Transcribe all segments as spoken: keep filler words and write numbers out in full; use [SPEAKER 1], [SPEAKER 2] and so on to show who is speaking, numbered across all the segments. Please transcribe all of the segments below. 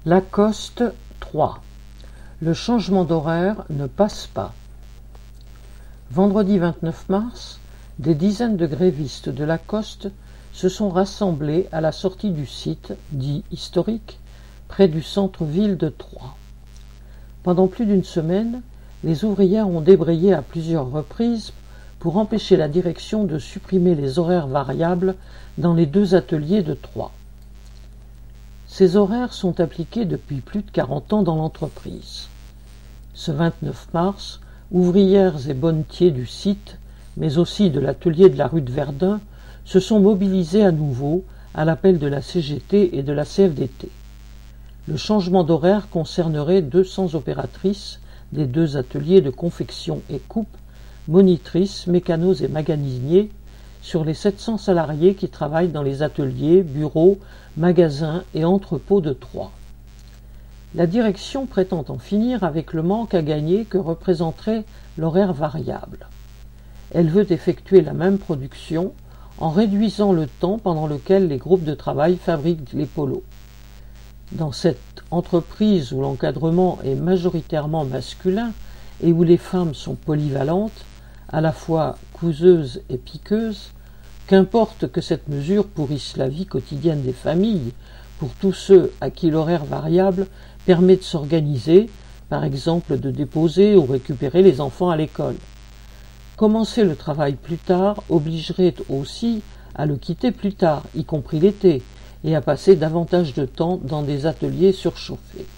[SPEAKER 1] Lacoste trois. Le changement d'horaire ne passe pas. Vendredi vingt-neuf mars, des dizaines de grévistes de Lacoste se sont rassemblés à la sortie du site, dit historique, près du centre-ville de Troyes. Pendant plus d'une semaine, les ouvrières ont débrayé à plusieurs reprises pour empêcher la direction de supprimer les horaires variables dans les deux ateliers de Troyes. Ces horaires sont appliqués depuis plus de quarante ans dans l'entreprise. Ce vingt-neuf mars, ouvrières et bonnetiers du site, mais aussi de l'atelier de la rue de Verdun, se sont mobilisés à nouveau à l'appel de la C G T et de la C F D T. Le changement d'horaire concernerait deux cents opératrices des deux ateliers de confection et coupe, monitrices, mécanos et magasiniers, sur les sept cents salariés qui travaillent dans les ateliers, bureaux, magasins et entrepôts de Troyes. La direction prétend en finir avec le manque à gagner que représenterait l'horaire variable. Elle veut effectuer la même production en réduisant le temps pendant lequel les groupes de travail fabriquent les polos. Dans cette entreprise où l'encadrement est majoritairement masculin et où les femmes sont polyvalentes, à la fois couseuses et piqueuses, qu'importe que cette mesure pourrisse la vie quotidienne des familles pour tous ceux à qui l'horaire variable permet de s'organiser, par exemple de déposer ou récupérer les enfants à l'école. Commencer le travail plus tard obligerait aussi à le quitter plus tard, y compris l'été, et à passer davantage de temps dans des ateliers surchauffés.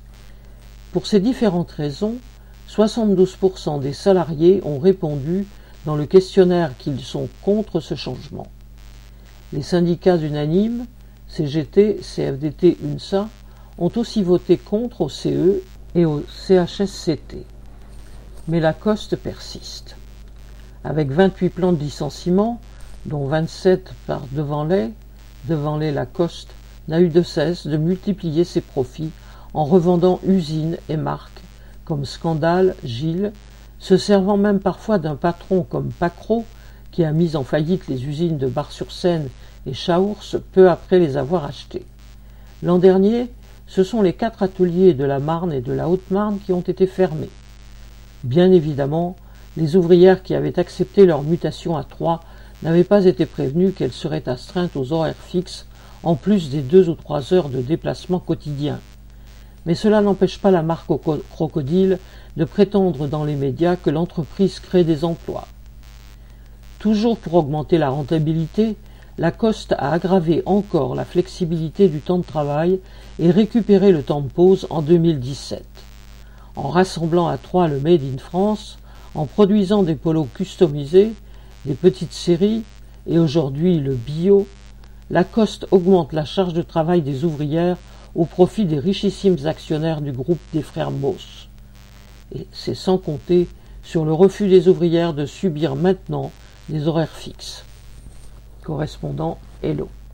[SPEAKER 1] Pour ces différentes raisons, soixante-douze pour cent des salariés ont répondu dans le questionnaire qu'ils sont contre ce changement. Les syndicats unanimes, C G T, C F D T, UNSA, ont aussi voté contre au C E et au C H S C T. Mais Lacoste persiste. Avec vingt-huit plans de licenciement, dont vingt-sept par Devanlay, Devanlay Lacoste n'a eu de cesse de multiplier ses profits en revendant usines et marques comme Scandale, Gilles, se servant même parfois d'un patron comme Pacro, qui a mis en faillite les usines de Bar-sur-Seine et Chaours peu après les avoir achetées. L'an dernier, ce sont les quatre ateliers de la Marne et de la Haute-Marne qui ont été fermés. Bien évidemment, les ouvrières qui avaient accepté leur mutation à Troyes n'avaient pas été prévenues qu'elles seraient astreintes aux horaires fixes, en plus des deux ou trois heures de déplacement quotidien. Mais cela n'empêche pas la marque au crocodile de prétendre dans les médias que l'entreprise crée des emplois. Toujours pour augmenter la rentabilité, Lacoste a aggravé encore la flexibilité du temps de travail et récupéré le temps de pause en deux mille dix-sept. En rassemblant à Troyes le Made in France, en produisant des polos customisés, des petites séries et aujourd'hui le bio, Lacoste augmente la charge de travail des ouvrières au profit des richissimes actionnaires du groupe des frères Moss. Et c'est sans compter sur le refus des ouvrières de subir maintenant des horaires fixes. Correspondant Hello.